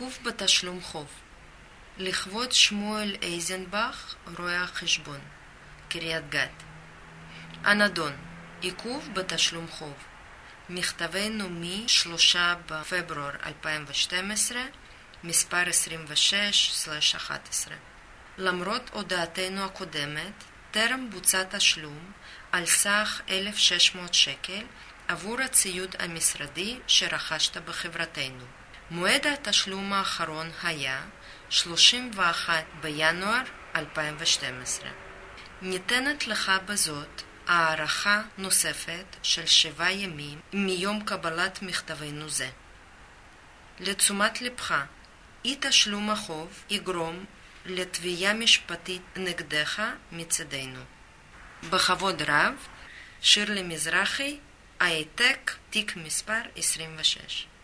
עיכוב בתשלום חוב. לכבוד שמואל אייזנבך, רואה החשבון, קריית גת. הנדון, עיכוב בתשלום חוב. מכתבנו מ-3 בפברואר 2012, מספר 26/11. למרות הודעתנו הקודמת, טרם בוצע תשלום על סך 1,600 שקל עבור הציוד המשרדי שרכשת בחברתנו. מועד התשלום האחרון היה 31 בינואר 2012. ניתנת לך בזאת הערכה נוספת של 7 ימים מיום קבלת מכתבנו זה. לתשומת לבך, אי תשלום החוב יגרום לתביעה משפטית נגדך מצדנו. בכבוד רב, שירלי מזרחי, העתק, תיק מספר 26.